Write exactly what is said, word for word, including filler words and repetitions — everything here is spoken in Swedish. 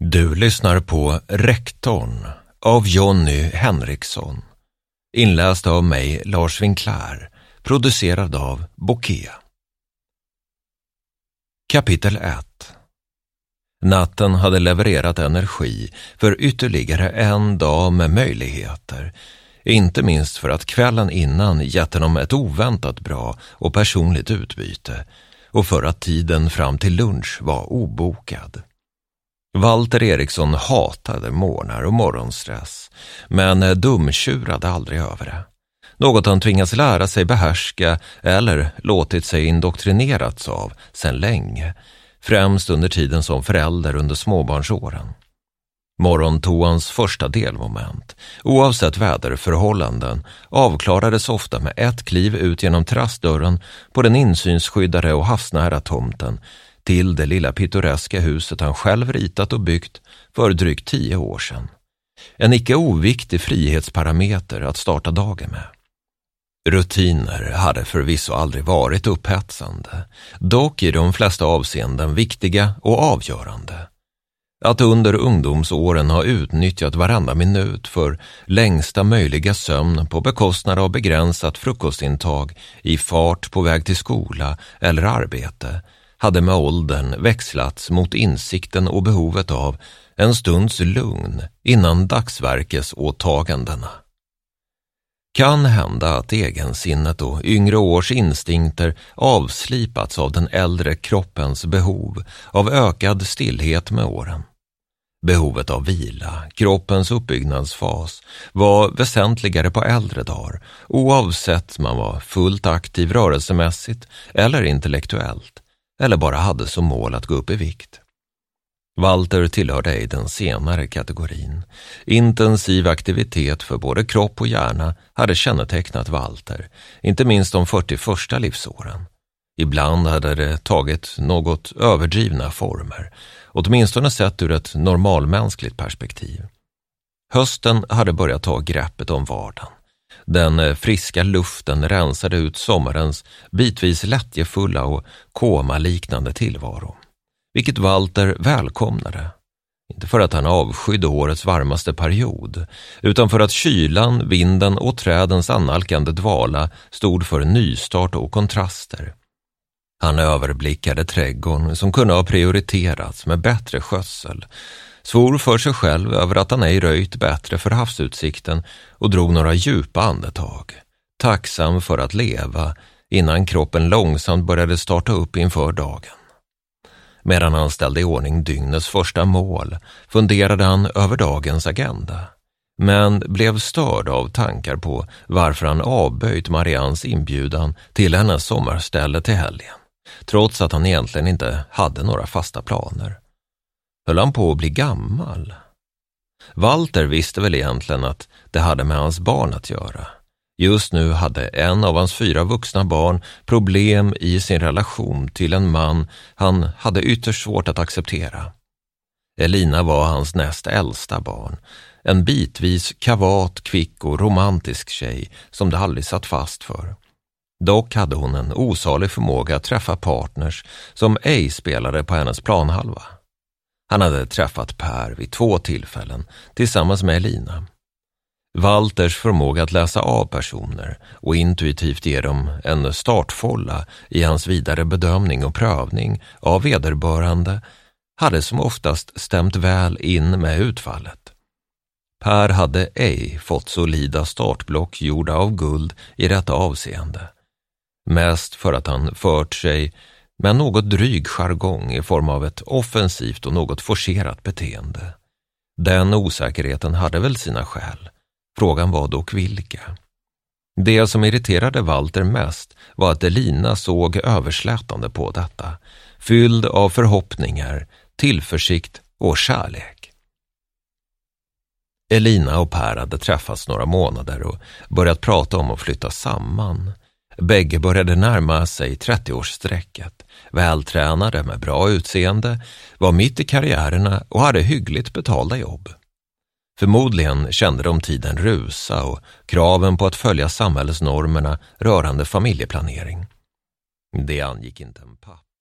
Du lyssnar på Rektorn av Jonny Henriksson. Inläst av mig, Lars Winkler. Producerad av Bokeh. Kapitel ett. Natten hade levererat energi för ytterligare en dag med möjligheter. Inte minst för att kvällen innan gett honom ett oväntat bra och personligt utbyte. Och för att tiden fram till lunch var obokad. Walter Eriksson hatade morgnar och morgonstress, men dumtjurade aldrig över det. Något han tvingats lära sig behärska eller låtit sig indoktrinerats av sedan länge, främst under tiden som förälder under småbarnsåren. Morgontoans första delmoment, oavsett väderförhållanden, avklarades ofta med ett kliv ut genom terrassdörren på den insynsskyddade och havsnära tomten till det lilla pittoreska huset han själv ritat och byggt för drygt tio år sedan. En icke oviktig frihetsparameter att starta dagen med. Rutiner hade förvisso aldrig varit upphetsande, dock i de flesta avseenden viktiga och avgörande. Att under ungdomsåren ha utnyttjat varenda minut för längsta möjliga sömn på bekostnad av begränsat frukostintag i fart på väg till skola eller arbete hade med åldern växlats mot insikten och behovet av en stunds lugn innan dagsverkesåtagandena. Kan hända att egensinnet och yngre års instinkter avslipats av den äldre kroppens behov av ökad stillhet med åren. Behovet av vila, kroppens uppbyggnadsfas, var väsentligare på äldre dagar, oavsett man var fullt aktiv rörelsemässigt eller intellektuellt, eller bara hade som mål att gå upp i vikt. Walter tillhörde ej den senare kategorin. Intensiv aktivitet för både kropp och hjärna hade kännetecknat Walter, inte minst de fyrtio första livsåren. Ibland hade det tagit något överdrivna former, åtminstone sett ur ett normalmänskligt perspektiv. Hösten hade börjat ta greppet om vardagen. Den friska luften rensade ut sommarens bitvis lättjefulla och koma-liknande tillvaro, vilket Walter välkomnade. Inte för att han avskydde årets varmaste period, utan för att kylan, vinden och trädens annalkande dvala stod för nystart och kontraster. Han överblickade trädgården som kunde ha prioriterats med bättre skötsel, svor för sig själv över att han ej röjt bättre för havsutsikten och drog några djupa andetag, tacksam för att leva innan kroppen långsamt började starta upp inför dagen. Medan han ställde i ordning dygnets första mål funderade han över dagens agenda, men blev störd av tankar på varför han avböjt Marians inbjudan till hennes sommarställe till helgen, trots att han egentligen inte hade några fasta planer. Höll han på att bli gammal? Walter visste väl egentligen att det hade med hans barn att göra. Just nu hade en av hans fyra vuxna barn problem i sin relation till en man han hade ytterst svårt att acceptera. Elina var hans näst äldsta barn, en bitvis kavat, kvick och romantisk tjej som det aldrig satt fast för. Dock hade hon en osalig förmåga att träffa partners som ej spelade på hennes planhalva. Han hade träffat Per vid två tillfällen tillsammans med Elina. Walters förmåga att läsa av personer och intuitivt ge dem en startfålla i hans vidare bedömning och prövning av vederbörande hade som oftast stämt väl in med utfallet. Per hade ej fått solida startblock gjorda av guld i detta avseende. Mest för att han fört sig med något dryg jargong i form av ett offensivt och något forcerat beteende. Den osäkerheten hade väl sina skäl. Frågan var dock vilka. Det som irriterade Walter mest var att Elina såg överslätande på detta, fylld av förhoppningar, tillförsikt och kärlek. Elina och Per hade träffats några månader och börjat prata om att flytta samman. Bägge började närma sig trettioårssträcket, vältränade med bra utseende, var mitt i karriärerna och hade hyggligt betalda jobb. Förmodligen kände de tiden rusa och kraven på att följa samhällsnormerna rörande familjeplanering. Det angick inte en papp.